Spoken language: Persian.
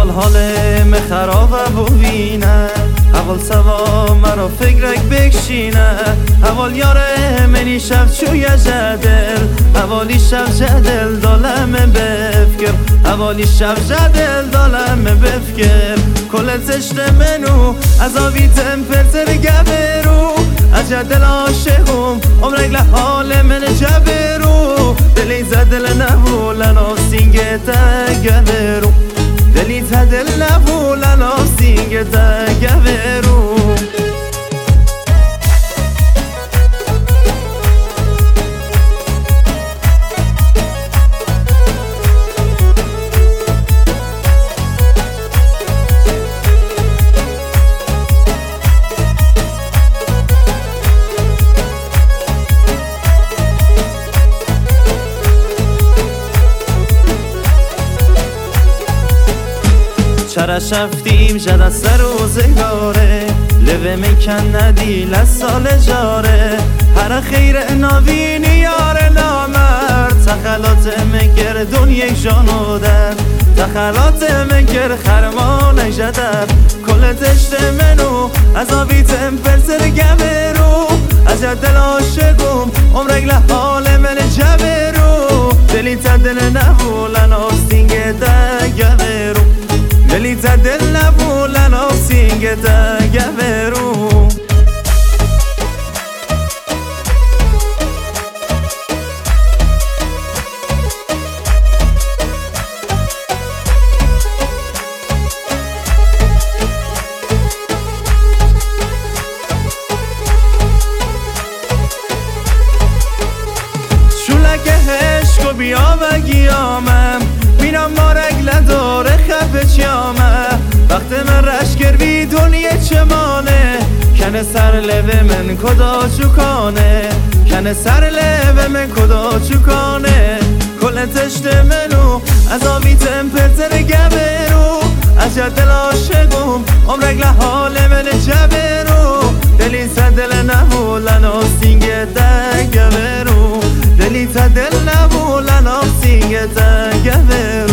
حال me خرابه ببینه اول سوا مرا فکرک بکشینه اول یاره منی شب چوی جدل اولی شب جدل دالم بفکر اولی شب جدل دالم بفکر کل تشت منو از آوی تمپرتر گبرو از جدل عاشقم عمرک لحال من جبرو دلی زدل نبولن آسینگه تگبرو دلی تدل نبولن آسینگه تگبرو چرا شفتیم جد از سر روزگاره لوه میکن ندیل از سال جاره هر خیر ناوینی یار نامرد تخلات مگر دنیا جانو در تخلات مگر خرمان جدر کل تشت منو از آوی تمپرتر گبرو از دل عاشقم عمرک لحال من جبرو دلی تدل نبولن آستینگه دگبرو دلی تدل نبولن آسینگه دگبرو شولک هشکو بیا و گیامم بینم مارک لداره خب چیامه وقت من رش کروی دنیا چمانه کنه سر لوه من کدا چوکانه کنه سر لوه من کدا چوکانه کل تشت منو از آوی تمپرتر گبرو از جدل عاشقم عمرک لحال من جبرو دلی تدل نبولن آسینگه دگبرو دلی تدل نبولن آسینگه دگبرو